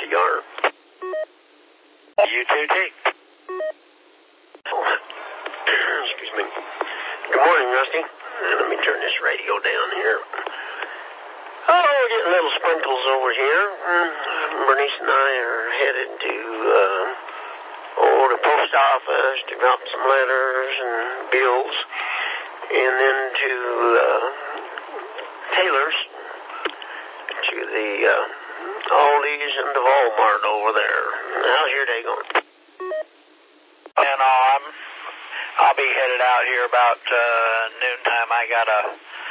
cigar. You too, T. Excuse me. Good morning, Rusty. Let me turn this radio down here. Oh, we're getting little sprinkles over here. Bernice and I are headed to the post office to drop some letters and bills, and then to Taylor's, to the Aldi's and the Walmart over there. How's your day going? And I'll be headed out here about noontime. I got a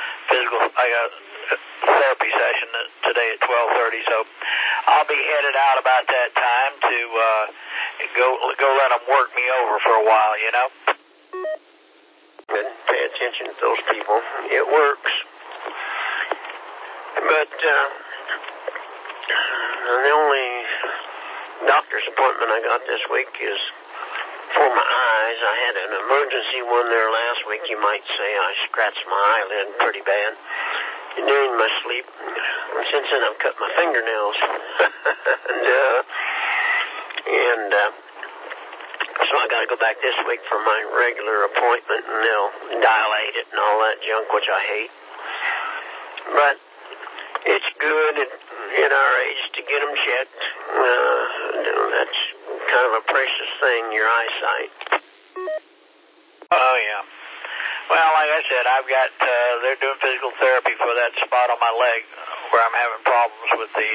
therapy session today at 12:30, so I'll be headed out about that time to go let them work me over for a while, you know. Good. Pay attention to those people. It works. But the only doctor's appointment I got this week is for my eyes. I had an emergency one there last week. You might say I scratched my eyelid pretty bad during my sleep. And since then I've cut my fingernails. and so I got to go back this week for my regular appointment, and they'll dilate it and all that junk, which I hate. But it's good at our age to get them checked. That's kind of a precious thing, your eyesight. Oh, yeah. Well, like I said, I've got, they're doing physical therapy for that spot on my leg where I'm having problems with the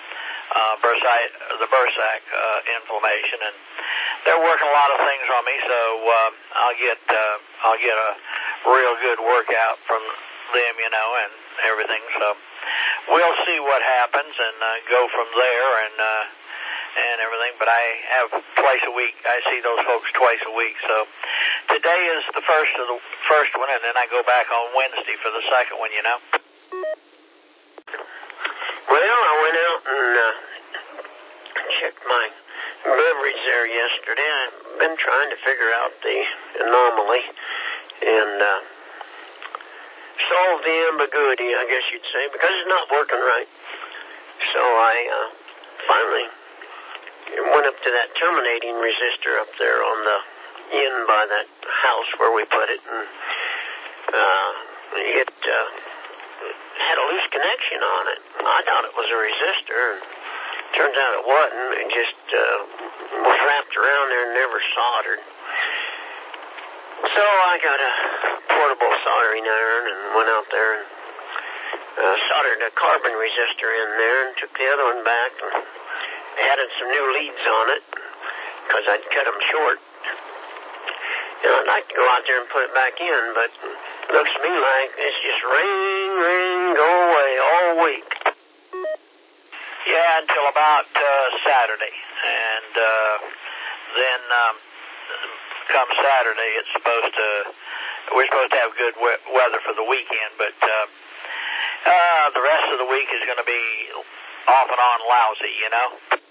bursac inflammation, and they're working a lot of things on me, so I'll get a real good workout from them, you know, and everything. So we'll see what happens and go from there and everything. But I have twice a week. I see those folks twice a week. So today is the first one, and then I go back on Wednesday for the second one, you know. Well, I went out and checked my beverage there yesterday. I've been trying to figure out the anomaly and solve the ambiguity, I guess you'd say, because it's not working right. So I finally went up to that terminating resistor up there on the end by that house where we put it, and it had a loose connection on it. I thought it was a resistor, and turns out it wasn't. It just was wrapped around there and never soldered. So I got a portable soldering iron and went out there and soldered a carbon resistor in there and took the other one back and added some new leads on it because I'd cut them short. And I'd like to go out there and put it back in, but it looks to me like it's just ring, go away all week. Yeah, until about Saturday. And then come Saturday, we're supposed to have good weather for the weekend, but the rest of the week is going to be off and on lousy, you know?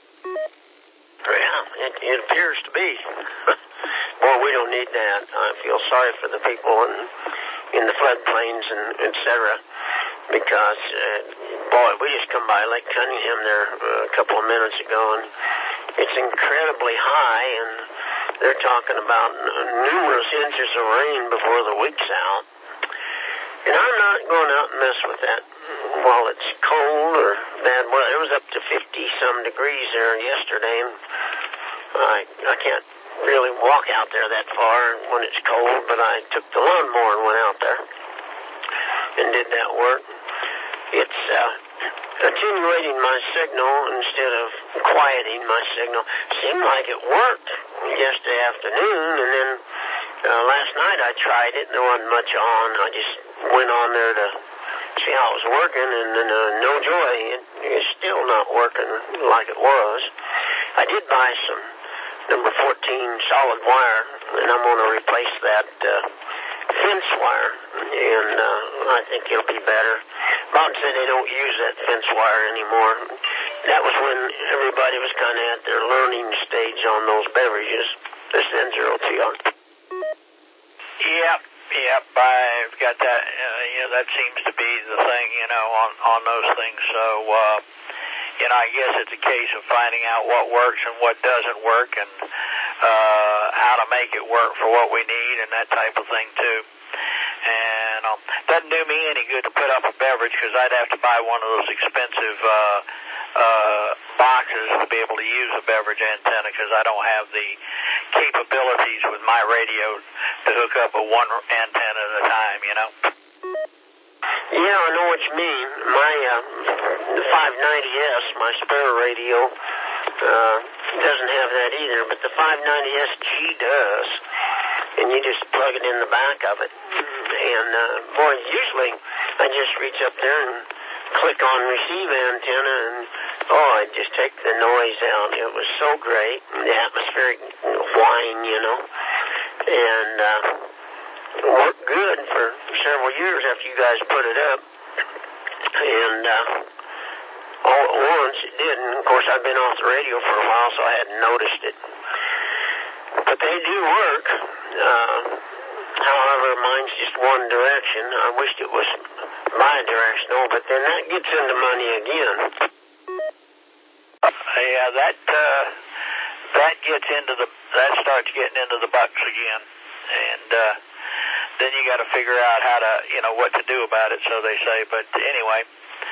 Yeah, it appears to be. Boy, we don't need that. I feel sorry for the people in the floodplains and et cetera, because, boy, we just come by Lake Cunningham there a couple of minutes ago, and it's incredibly high, and they're talking about numerous inches of rain before the week's out. And I'm not going out and mess with that while it's cold or bad weather. It was up to 50-some degrees there yesterday, and I can't really walk out there that far when it's cold, but I took the lawnmower and went out there and did that work. It's attenuating my signal instead of quieting my signal. Seemed like it worked yesterday afternoon, and then last night I tried it and there wasn't much on. I just went on there to see how it was working, and then no joy. It's still not working like it was. I did buy some number 14 solid wire, and I'm going to replace that fence wire, and I think it'll be better. Bob said they don't use that fence wire anymore. That was when everybody was kind of at their learning stage on those beverages. This N0TR. Yep, I've got that. That seems to be the thing, on those things. So, I guess it's a case of finding out what works and what doesn't work, and how to make it work for what we need and that type of thing too. And doesn't do me any good to put up a beverage, because I'd have to buy one of those expensive boxes to be able to use a beverage antenna, because I don't have the capabilities with my radio to hook up a one antenna at a time, Yeah, I know what you mean. My the 590S, my spare radio, doesn't have that either, but the 590SG does. And you just plug it in the back of it. And, boy, usually I just reach up there and click on receive antenna, and, it just take the noise out. It was so great. The atmospheric whine, and it worked good for several years after you guys put it up. And all at once it did. And, of course, I've been off the radio for a while, so I hadn't noticed it. But they do work. However, mine's just one direction. I wished it was bi-directional, but then that gets into money again. Yeah, that starts getting into the bucks again, and then you got to figure out how to, what to do about it, so they say. But anyway,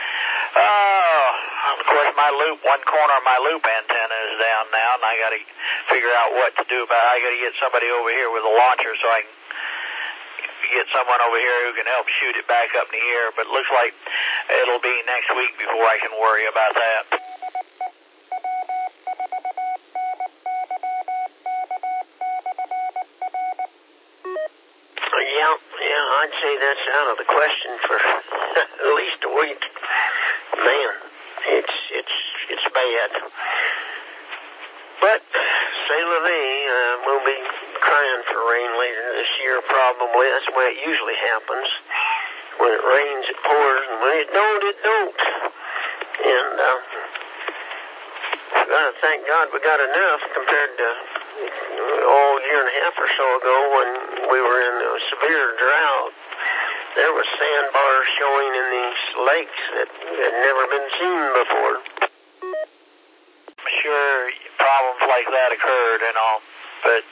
of course, one corner of my loop antenna is down now, and I got to figure out what to do about it. I got to get somebody over here with a launcher so I can get someone over here who can help shoot it back up in the air. But it looks like it'll be next week before I can worry about that. Yeah, I'd say that's out of the question for at least a week. Man, it's bad. But c'est la vie. We'll be crying for rain later this year, probably. That's the way it usually happens. When it rains, it pours, and when it don't, it don't. And we gotta thank God we got enough compared to a year and a half or so ago when we were in a severe drought. There was sandbars showing in these lakes that had never been seen before. Sure, problems like that occurred and all, but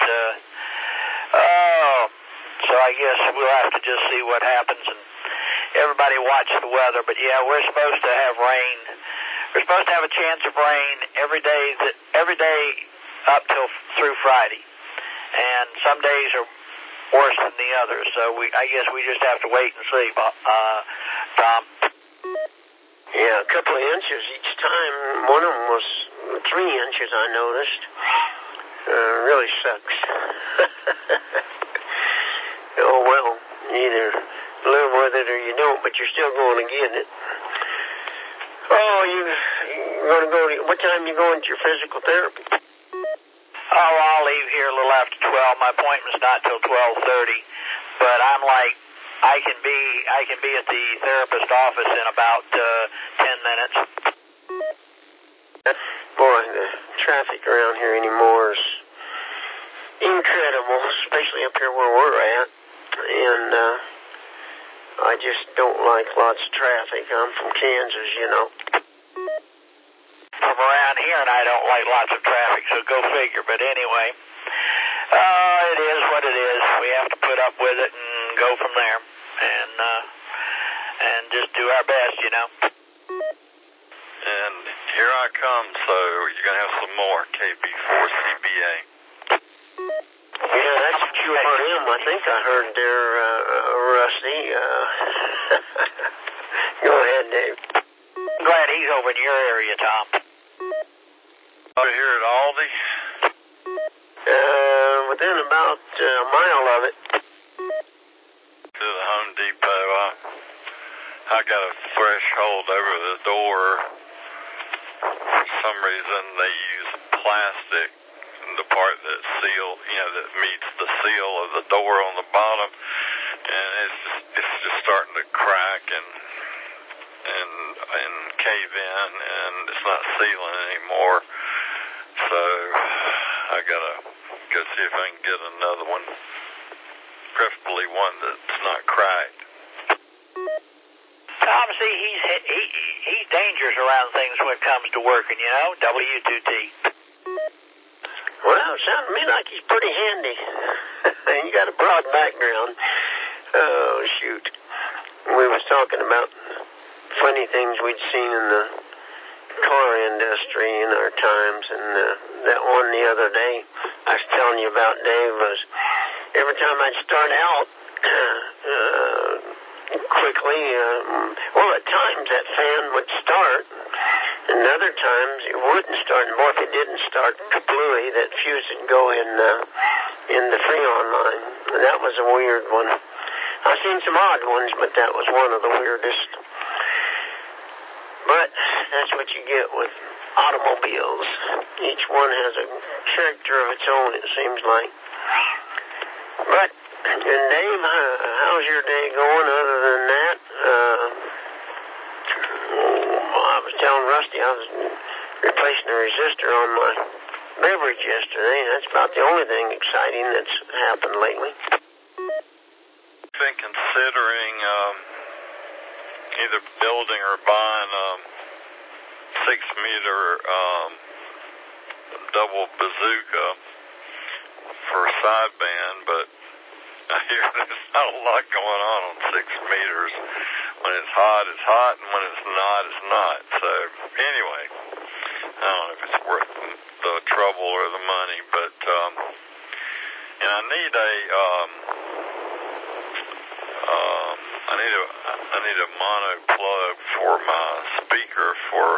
so I guess we'll have to just see what happens, and everybody watch the weather. But yeah, we're supposed to have rain. We're supposed to have a chance of rain every day up through Friday, and some days are worse than the others. So I guess we just have to wait and see, Tom. Yeah, a couple of inches each time. One of them was 3 inches, I noticed. Really sucks. Oh, well, you either live with it or you don't, but you're still going to get it. Oh, you're going to go to, what time are you going to your physical therapy? Oh, I'll leave here a little after 12. My appointment's not till 12:30, but I'm like, I can be at the therapist office in about 10 minutes. Boy, the traffic around here anymore is incredible, especially up here where we're at. And I just don't like lots of traffic. I'm from Kansas, From around here, and I don't like lots of traffic, so go figure. But anyway, it is what it is. We have to put up with it and go from there, and just do our best, And here I come, so you're going to have some more KB4CBA. Yeah, that's a QRM. I think I heard there, Rusty. Go ahead, Dave. Glad he's over in your area, Tom. Over here at Aldi? Within about a mile of it. To the Home Depot. I got a threshold over the door. For some reason, they use plastic in the part that that meets the seal of the door on the bottom, and it's just starting to crack and cave in, and it's not sealing anymore. So I gotta go see if I can get another one, preferably one that's not cracked. Tom, see, he's dangerous. dangers around things when it comes to working, you know, W2T. Well, it sounded to me like he's pretty handy. And you got a broad background. Oh, shoot. We was talking about funny things we'd seen in the car industry in our times, and that one the other day I was telling you about, Dave, was every time I'd start out quickly, well, at times that fan would start, and other times it wouldn't start, and boy, if it didn't start, kablooey, that fuse would go in the Freon line, and that was a weird one. I've seen some odd ones, but that was one of the weirdest. But that's what you get with automobiles. Each one has a character of its own, it seems like. But, and Dave, how's your day going other than that? I was telling Rusty I was replacing a resistor on my beverage yesterday. That's about the only thing exciting that's happened lately. I've been considering either building or buying a 6-meter double bazooka for sideband, but I hear there's not a lot going on 6 meters. When it's hot, it's hot, and when it's not, it's not. So, anyway, I don't know if it's worth the trouble or the money, but, and I need I need a mono plug for my speaker for,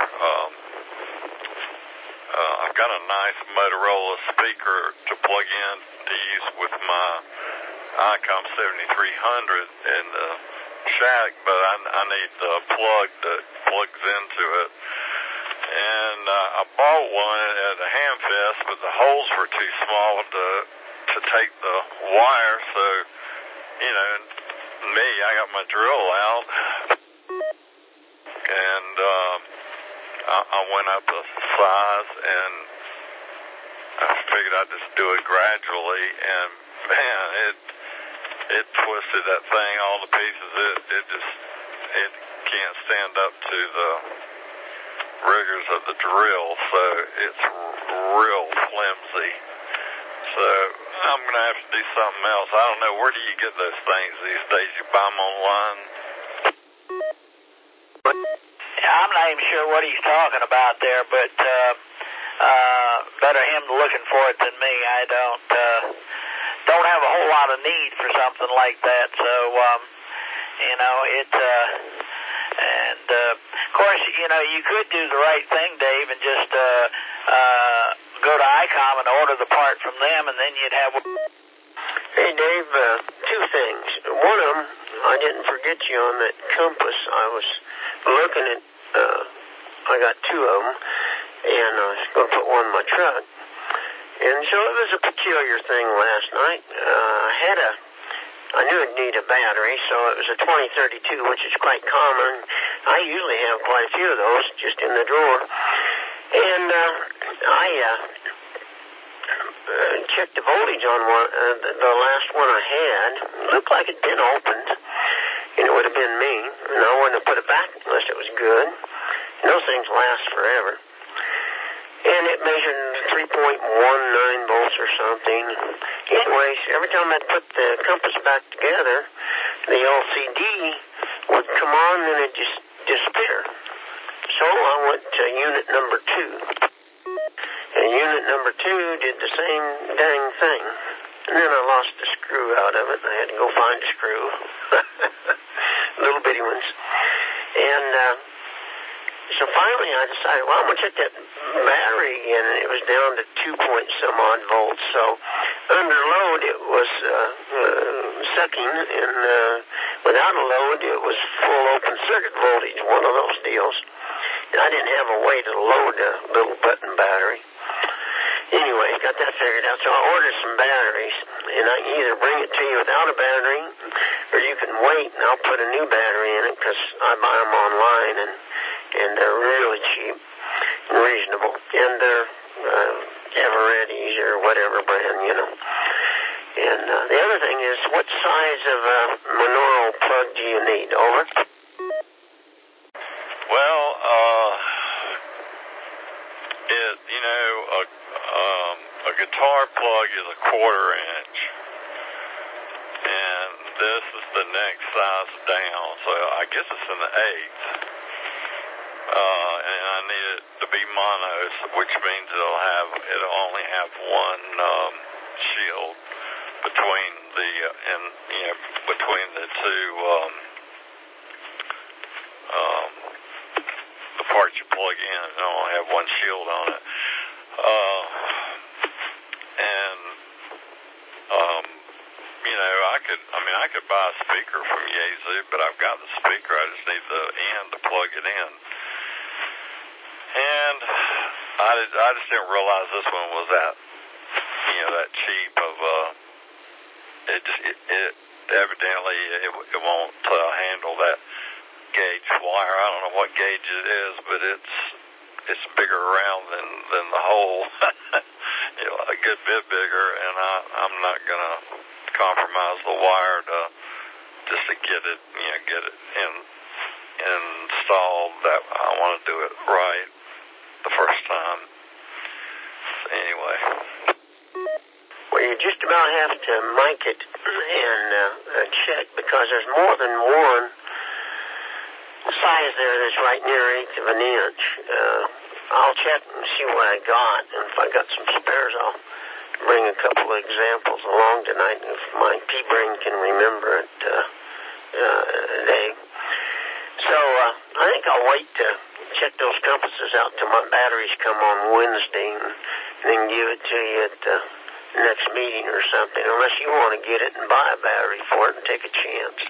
I've got a nice Motorola speaker to plug in to use with my ICOM 7300 in the shack, but I need the plug that plugs into it. And I bought one at a Hamfest, but the holes were too small to take the wire, so, you know, I got my drill out, and I went up a size, and I figured I'd just do it gradually, and man, it twisted that thing, all the pieces. It can't stand up to the rigors of the drill, so it's real flimsy. So I'm going to have to do something else. I don't know, where do you get those things these days? You buy them online? I'm not even sure what he's talking about there, but better him looking for it than me. I don't have a whole lot of need for something like that, so you know, and of course, you know, you could do the right thing, Dave, and just go to ICOM and order the part from them, and then you'd have... Hey, Dave, two things. One of them, I didn't forget you on that compass. I was looking at, I got two of them, and I was going to put one in my truck. And so it was a peculiar thing last night. I knew I'd need a battery, so it was a 2032, which is quite common. I usually have quite a few of those just in the drawer. And I checked the voltage on one, the last one I had. It looked like it'd been opened, and it would have been me. And I wouldn't have put it back unless it was good. And those things last forever. And it measured 3.19 volts or something. Anyways, every time I'd put the compass back together, the LCD would come on and it'd just disappear. So I went to unit number 2. And unit number 2 did the same dang thing. And then I lost the screw out of it, and I had to go find a screw. Little bitty ones. And so finally I decided, well, I'm going to check that battery again, and it was down to 2-point-some-odd volts. So under load it was sucking, and without a load it was full open circuit voltage, one of those deals. And I didn't have a way to load a little button battery. Anyway, got that figured out. So I ordered some batteries, and I can either bring it to you without a battery, or you can wait, and I'll put a new battery in it, because I buy them online, and they're really cheap and reasonable. And they're Everetti's or whatever brand, you know. And the other thing is, what size of monaural plug do you need? Over? Well, guitar plug is a 1/4 inch, and this is the next size down, so I guess it's in the 8th. And I need it to be mono, which means it'll only have one shield between between the two the parts you plug in. It'll only have one shield on it. I could buy a speaker from Yaesu, but I've got the speaker. I just need the end to plug it in. And I just didn't realize this one was that cheap of it evidently it won't handle that gauge wire. I don't know what gauge it is, but it's bigger around than the hole. A good bit bigger, and I'm not gonna compromise the wire just to get it installed. That I want to do it right the first time. So anyway. Well, you just about have to mic it and check, because there's more than one size there that's right near 1/8 of an inch. I'll check and see what I got, and if I got some spares, I'll bring a couple of examples along tonight, if my pea-brain can remember it today. So I think I'll wait to check those compasses out till my batteries come on Wednesday, and then give it to you at the next meeting or something, unless you want to get it and buy a battery for it and take a chance.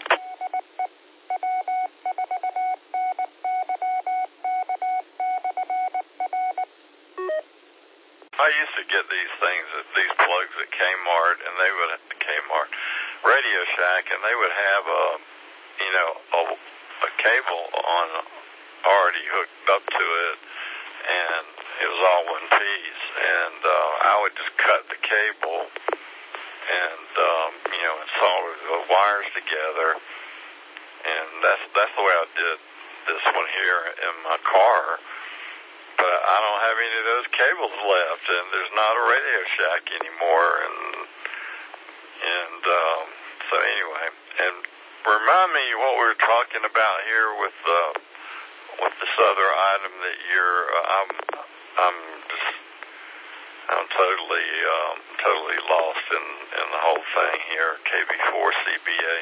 I used to get these plugs at Kmart, and they would at Kmart, Radio Shack, and they would have a cable already hooked up to it, and it was all one piece, and I would just cut the cable and install the wires together, and that's the way I did this one here in my car. But I don't have any of those cables left, and there's not a Radio Shack anymore, and so anyway. And remind me what we were talking about here with this other item that I'm totally lost in the whole thing here. KB4 CBA.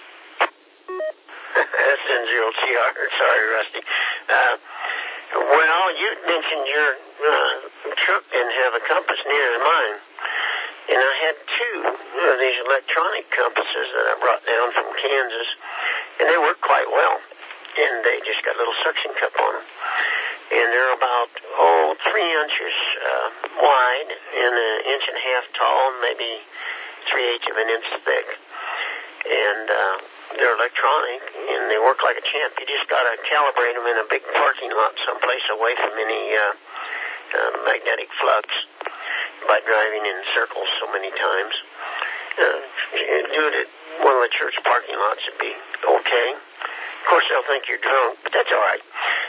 That's N0TR. Sorry, Rusty. Well, you mentioned your truck didn't have a compass near as mine, and I had 2 of these electronic compasses that I brought down from Kansas, and they work quite well, and they just got a little suction cup on them, and they're about 3 inches wide and 1.5 inches tall, maybe 3/8 of an inch thick, and they're electronic, and they work like a champ. You just got to calibrate them in a big parking lot someplace away from any magnetic flux by driving in circles so many times. Do it at one of the church parking lots would be okay. Of course, they'll think you're drunk, but that's all right.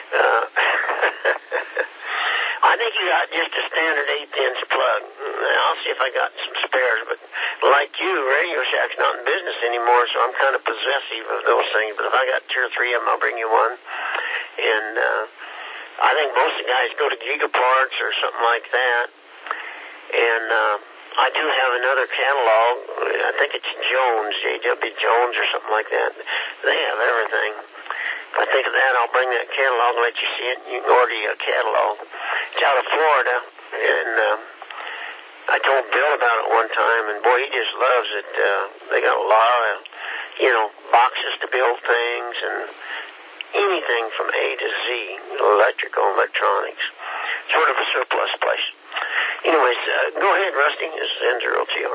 I think you got just a standard 1/8-inch plug. I'll see if I got some spares, but like you, Radio Shack's not in business anymore, so I'm kind of possessive of those things. But if I got 2 or 3 of them, I'll bring you one. And I think most of the guys go to Gigaparts or something like that. And I do have another catalog. I think it's Jones, J.W. Jones or something like that. They have everything. If I think of that, I'll bring that catalog and let you see it. You can order you a catalog. It's out of Florida, and I told Bill about it one time, and boy, he just loves it. They got a lot of, boxes to build things and anything from A to Z, electrical, electronics. Sort of a surplus place. Anyways, go ahead, Rusty. This is N0TR.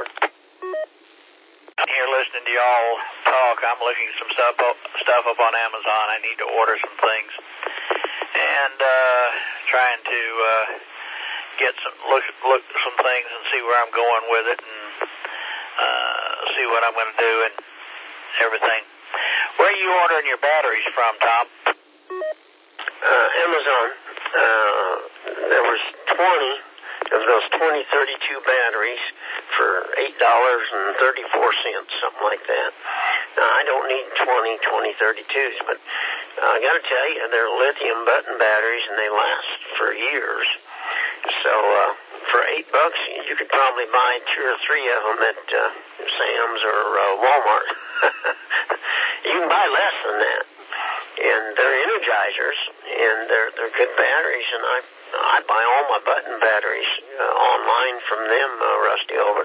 Here listening to y'all talk, I'm looking some stuff up on Amazon. I need to order some things, and trying to get look some things and see where I'm going with it, and see what I'm going to do and everything. Where are you ordering your batteries from, Tom? Amazon. There was 20 of those 2032 batteries for $8.34, something like that. Now, I don't need 2032s, but I got to tell you, they're lithium button batteries, and they last for years. So for $8, you could probably buy 2 or 3 of them at Sam's or Walmart. You can buy less than that. And they're energizers, and they're good batteries, and I buy all my button batteries online from them, Rusty, over.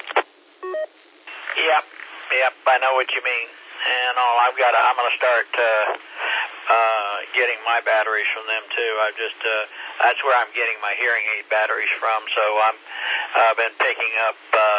Yep, I know what you mean. And I'm going to start getting my batteries from them too. That's where I'm getting my hearing aid batteries from. So I've been picking up,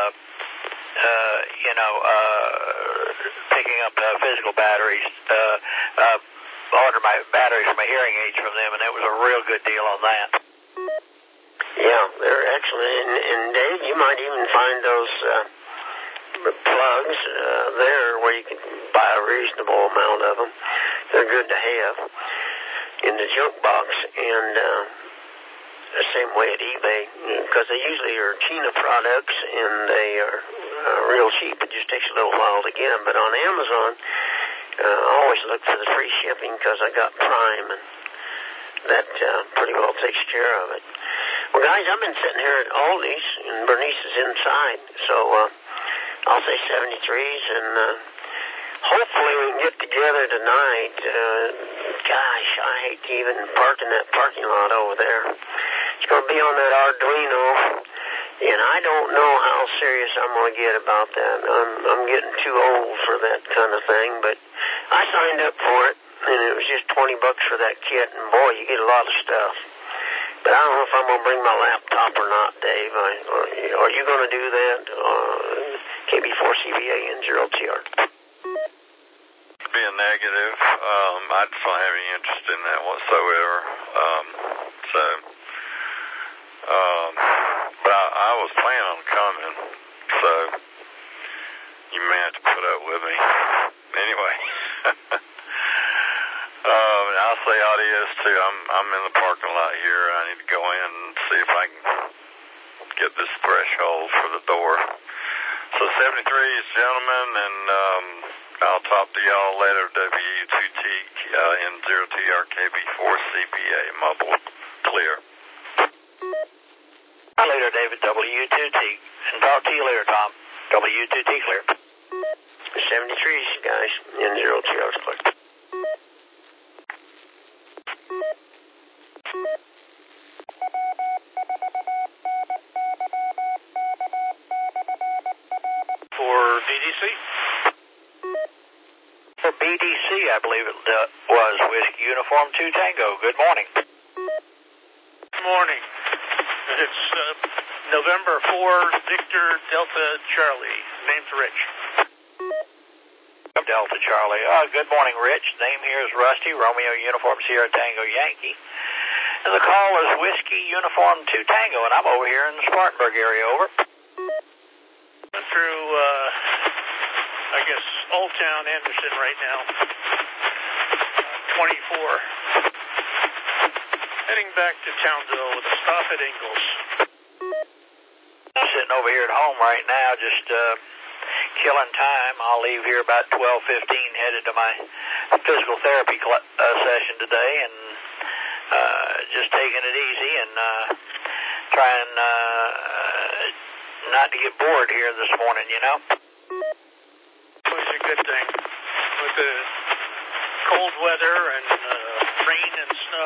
physical batteries. Ordered my batteries for my hearing aids from them, and it was a real good deal on that. Yeah, they're excellent. And Dave, you might even find those plugs there where you can buy a reasonable amount of them. They're good to have in the junk box, and the same way at eBay, because they usually are China products, and they are real cheap. It just takes a little while to get them. But on Amazon, I always look for the free shipping because I got Prime, and that pretty well takes care of it. Well, guys, I've been sitting here at Aldi's, and Bernice is inside, so I'll say 73s, and hopefully we can get together tonight. Gosh, I hate to even park in that parking lot over there. It's going to be on that Arduino, and I don't know how serious I'm going to get about that. I'm getting too old for that kind of thing, but I signed up for it, and it was just $20 for that kit, and boy, you get a lot of stuff. But I don't know if I'm going to bring my laptop or not, Dave. Are you going to do that? KB4CBA and 0TR. Be a negative. I just don't have any interest in that whatsoever. But I was planning on coming, so you may have to put up with me. Anyway. I'll say adios too. I'm in the parking lot here. I need to go in and see if I can get this threshold for the door. So 73s, gentlemen, and I'll talk to y'all later. W2T N0TRKB4CBA mobile clear. Later, David. W2T, and talk to you later, Tom. W2T clear. 73s, guys. N0TR clear. For BDC, I believe it was Whiskey Uniform 2 Tango. Good morning. Good morning. It's November 4, Victor Delta Charlie. Name's Rich. Delta Charlie. Good morning, Rich. Name here is Rusty, Romeo Uniform Sierra Tango Yankee. And the call is Whiskey Uniform 2 Tango, and I'm over here in the Spartanburg area, over. Through, Old Town, Anderson right now. 24. Heading back to Townsville with a stop at Ingalls. I'm sitting over here at home right now, just killing time. I'll leave here about 12:15, headed to my physical therapy session today, and just taking it easy and trying not to get bored here this morning, you know. Which is a good thing. With the cold weather and rain and snow,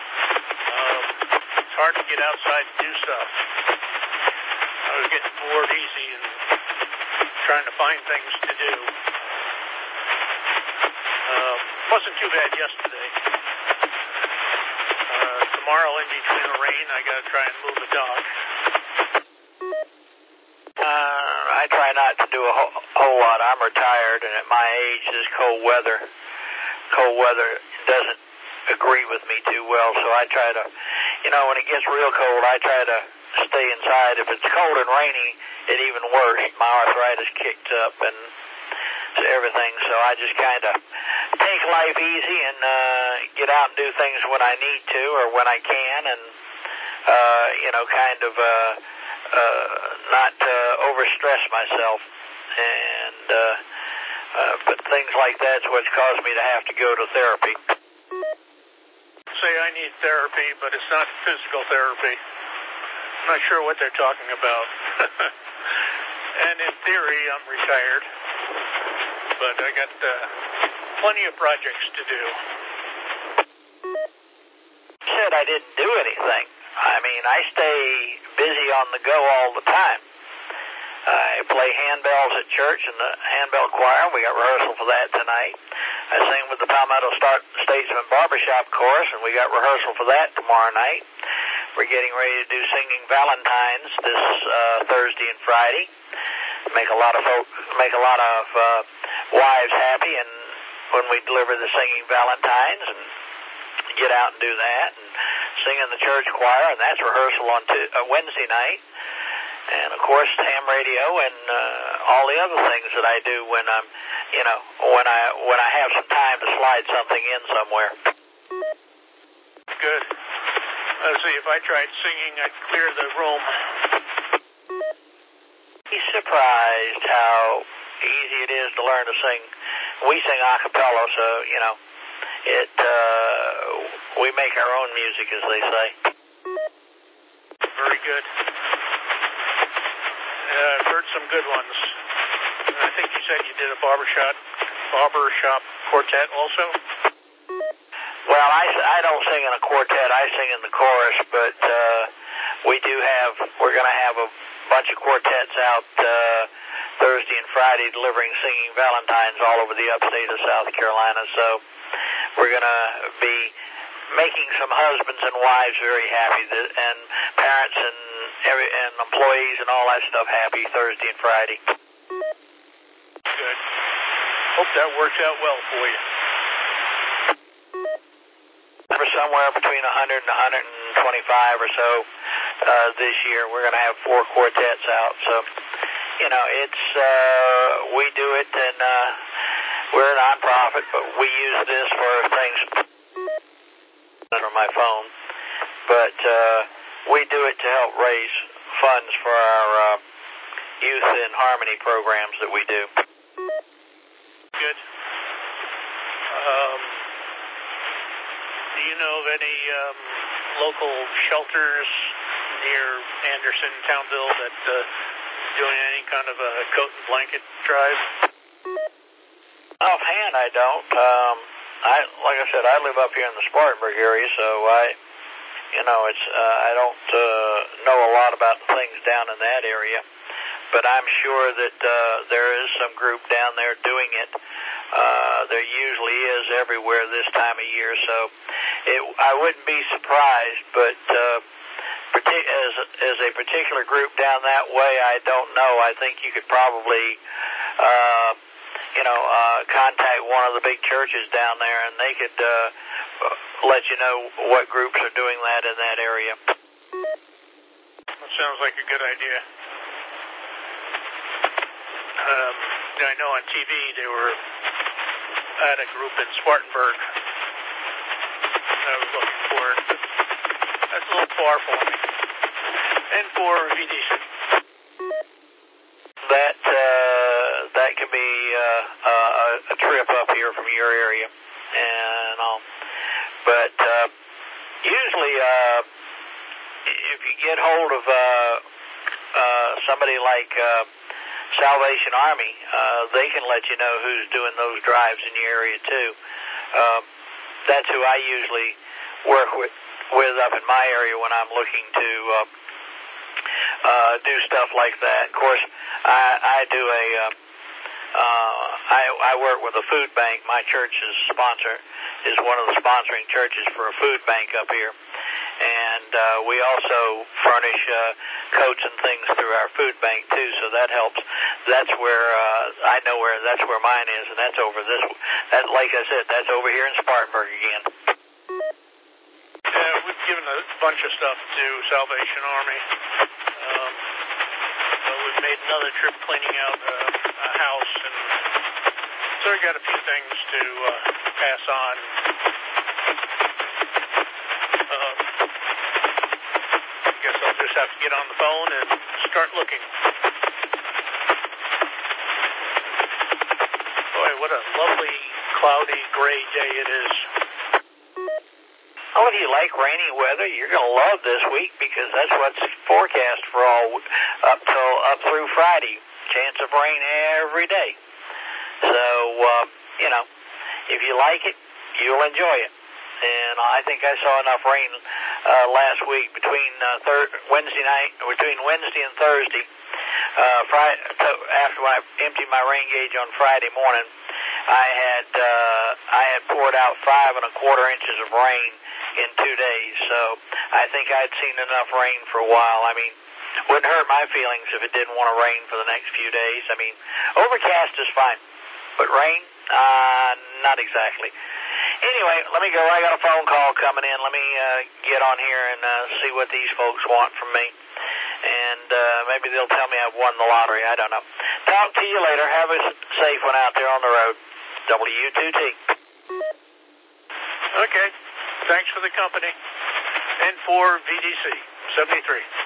it's hard to get outside and do stuff. I was getting bored easy and trying to find things to do. Wasn't too bad yesterday. Tomorrow, in between the rain, I got to try and move a dog. I try not to do a whole lot. I'm retired, and at my age, this cold weather doesn't agree with me too well. So I try to, when it gets real cold, I try to stay inside. If it's cold and rainy, it's even worse. My arthritis kicked up and everything. So I just kind of take life easy and get out and do things when I need to or when I can, and not overstress myself, and but things like that's what's caused me to have to go to therapy. Say I need therapy, but it's not physical therapy. I'm not sure what they're talking about. And in theory, I'm retired, but I got plenty of projects to do. Said I didn't do anything. I mean, I stay busy on the go all the time. I play handbells at church in the handbell choir. We got rehearsal for that tonight. I sing with the Palmetto Statesman Barbershop Chorus, and we got rehearsal for that tomorrow night. We're getting ready to do Singing Valentines this Thursday and Friday. Make a lot of wives happy, and when we deliver the Singing Valentines, and get out and do that, and sing in the church choir, and that's rehearsal on Wednesday night. And of course, ham radio and all the other things that I do when I'm, when I have some time to slide something in somewhere. Good. Let's see, if I tried singing, I'd clear the room. Be surprised how easy it is to learn to sing. We sing a cappella, so we make our own music, as they say. Very good. I've heard some good ones. I think you said you did a barbershop quartet also? Well, I don't sing in a quartet. I sing in the chorus, but we're going to have a bunch of quartets out Thursday and Friday delivering Singing Valentines all over the upstate of South Carolina. So we're going to be making some husbands and wives very happy, and parents and employees and all that stuff happy Thursday and Friday. Good. Hope that works out well for you. For somewhere between 100 and 125 or so this year. We're going to have 4 quartets out. So, it's we do it, and we're a nonprofit, but we use this for things on my phone. But we do it to help raise funds for our Youth in Harmony programs that we do. Good. Do you know of any local shelters near Anderson, Townville, that doing any kind of a coat and blanket drive? Offhand, I don't. Like I said, I live up here in the Spartanburg area, so I don't know a lot about the things down in that area. But I'm sure that there is some group down there doing it. There usually is everywhere this time of year, so I wouldn't be surprised, but as a particular group down that way, I don't know. I think you could probably contact one of the big churches down there, and they could let you know what groups are doing that in that area. That sounds like a good idea. I know on TV they were at a group in Spartanburg. I was looking for it, but that's a little far for me. And for VDC. That could be a trip up here from your area, and all. But usually, if you get hold of somebody like Salvation Army, they can let you know who's doing those drives in your area too. That's who I usually work with up in my area when I'm looking to do stuff like that. Of course, I do I work with a food bank. My church's sponsor is one of the sponsoring churches for a food bank up here. And we also furnish coats and things through our food bank too, so that helps. That's where I know that's where mine is, and that's over that, like I said, that's over here in Spartanburg again. Yeah, we've given a bunch of stuff to Salvation Army. We've made another trip cleaning out a house, and so we got a few things to pass on. I guess I'll just have to get on the phone and start looking. Boy, what a lovely, cloudy, gray day it is. Oh, if you like rainy weather, you're going to love this week because that's what's forecast for all up through Friday. Chance of rain every day. So, if you like it, you'll enjoy it. And I think I saw enough rain last week between Wednesday and Thursday. After when I emptied my rain gauge on Friday morning, I had poured out 5 1/4 inches of rain in 2 days. So I think I'd seen enough rain for a while. I mean, wouldn't hurt my feelings if it didn't want to rain for the next few days. I mean, overcast is fine, but rain, not exactly. Anyway, let me go. I got a phone call coming in. Let me get on here and see what these folks want from me. And maybe they'll tell me I've won the lottery. I don't know. Talk to you later. Have a safe one out there on the road. W2T. Okay. Thanks for the company. And for VDC 73.